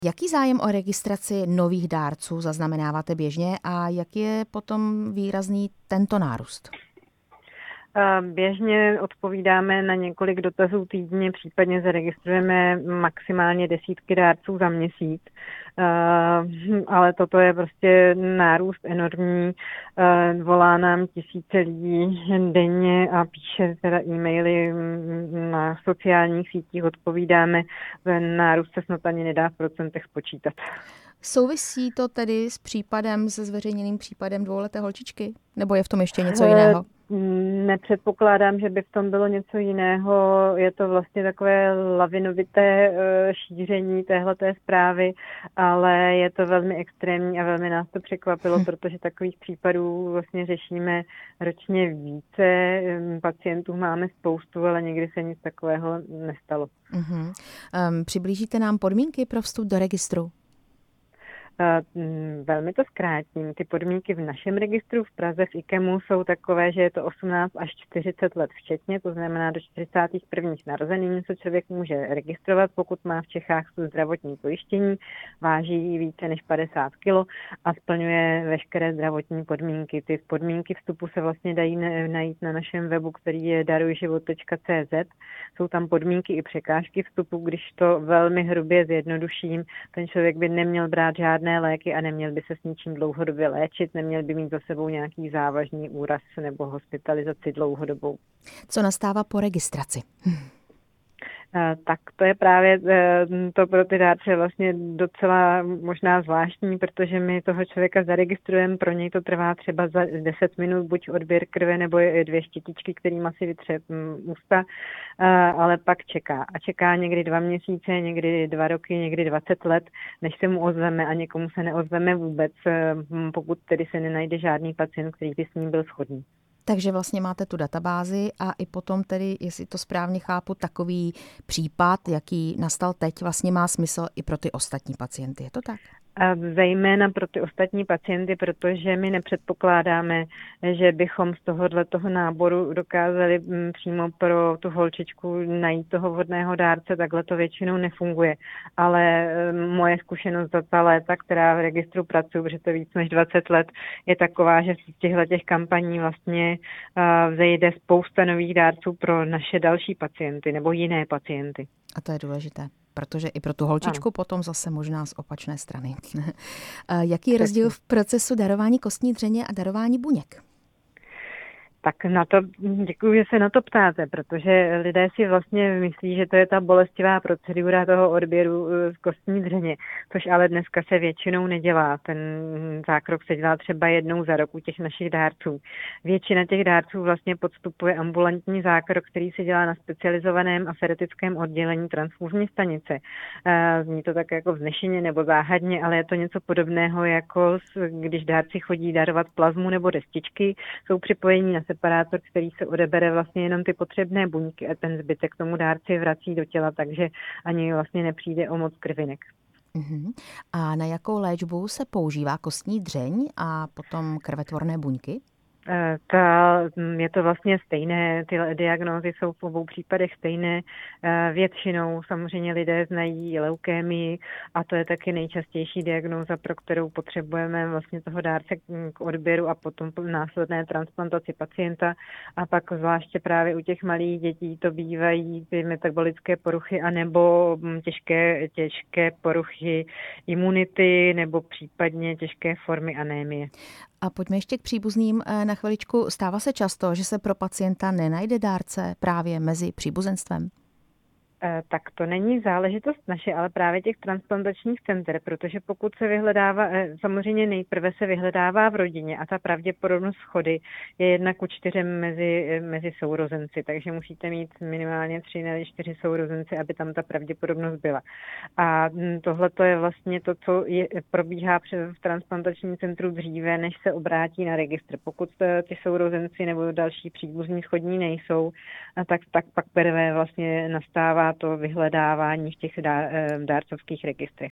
Jaký zájem o registraci nových dárců zaznamenáváte běžně a jak je potom výrazný tento nárůst? Běžně odpovídáme na několik dotazů týdně, případně zaregistrujeme maximálně desítky dárců za měsíc, ale toto je prostě nárůst enormní, volá nám tisíce lidí denně a píše teda e-maily na sociálních sítích, odpovídáme, ten nárůst se snad ani nedá v procentech spočítat. Souvisí to tedy se zveřejněným případem dvouleté holčičky? Nebo je v tom ještě něco jiného? Nepředpokládám, že by v tom bylo něco jiného. Je to vlastně takové lavinovité šíření téhleté zprávy, ale je to velmi extrémní a velmi nás to překvapilo, protože takových případů vlastně řešíme ročně více. Pacientů máme spoustu, ale nikdy se nic takového nestalo. Přiblížíte nám podmínky pro vstup do registru? Velmi to zkrátím. Ty podmínky v našem registru v Praze v IKEMu jsou takové, že je to 18 až 40 let včetně, to znamená do 41. narozenin se člověk může registrovat, pokud má v Čechách zdravotní pojištění, váží více než 50 kg a splňuje veškeré zdravotní podmínky. Ty podmínky vstupu se vlastně dají najít na našem webu, který je darujživot.cz. Jsou tam podmínky i překážky vstupu, když to velmi hrubě zjednoduším, ten člověk by neměl brát žádné léky a neměl by se s ničím dlouhodobě léčit, neměl by mít za sebou nějaký závažný úraz nebo hospitalizaci dlouhodobou. Co nastává po registraci? Tak to je právě to pro ty dárce vlastně docela možná zvláštní, protože my toho člověka zaregistrujeme, pro něj to trvá třeba za 10 minut, buď odběr krve nebo 2 štětičky, kterým si vytře ústa, ale pak čeká. A čeká někdy 2 měsíce, někdy 2 roky, někdy 20 let, než se mu ozveme a někomu se neozveme vůbec, pokud tedy se nenajde žádný pacient, který by s ním byl shodný. Takže vlastně máte tu databázi a i potom tedy, jestli to správně chápu, takový případ, jaký nastal teď, vlastně má smysl i pro ty ostatní pacienty. Je to tak? A zejména pro ty ostatní pacienty, protože my nepředpokládáme, že bychom z toho náboru dokázali přímo pro tu holčičku najít toho vhodného dárce, takhle to většinou nefunguje. Ale moje zkušenost za ta léta, která v registru pracuji, protože to je víc než 20 let, je taková, že z těch kampaní vlastně vzejde spousta nových dárců pro naše další pacienty nebo jiné pacienty. A to je důležité. Protože i pro tu holčičku potom zase možná z opačné strany. Jaký je rozdíl v procesu darování kostní dřeně a darování buněk? Tak na to děkuji, že se na to ptáte, protože lidé si vlastně myslí, že to je ta bolestivá procedura toho odběru z kostní dřeně, což ale dneska se většinou nedělá. Ten zákrok se dělá třeba jednou za rok u těch našich dárců. Většina těch dárců vlastně podstupuje ambulantní zákrok, který se dělá na specializovaném aferetickém oddělení transfuzní stanice. Zní to tak jako vznešeně nebo záhadně, ale je to něco podobného, jako když dárci chodí darovat plazmu nebo destičky, jsou připojení na separátor, který se odebere vlastně jenom ty potřebné buňky a ten zbytek tomu dárci vrací do těla, takže ani vlastně nepřijde o moc krvinek. A na jakou léčbu se používá kostní dřeň a potom krvetvorné buňky? Je to vlastně stejné, ty diagnózy jsou v obou případech stejné. Většinou samozřejmě lidé znají leukémii a to je taky nejčastější diagnóza, pro kterou potřebujeme vlastně toho dárce k odběru a potom následné transplantaci pacienta. A pak zvláště právě u těch malých dětí to bývají ty metabolické poruchy anebo těžké poruchy imunity nebo případně těžké formy anémie. A pojďme ještě k příbuzným na chviličku. Stává se často, že se pro pacienta nenajde dárce právě mezi příbuzenstvem? Tak to není záležitost naše, ale právě těch transplantačních center, protože pokud se vyhledává, samozřejmě nejprve se vyhledává v rodině a ta pravděpodobnost shody je 1:4 mezi sourozenci, takže musíte mít minimálně 3 nebo 4 sourozenci, aby tam ta pravděpodobnost byla. A tohle to je vlastně to, co probíhá v transplantačním centru dříve, než se obrátí na registr. Pokud ty sourozenci nebo další příbuzní shodní nejsou, tak pak prvé vlastně nastává to vyhledávání v těch dárcovských registrech.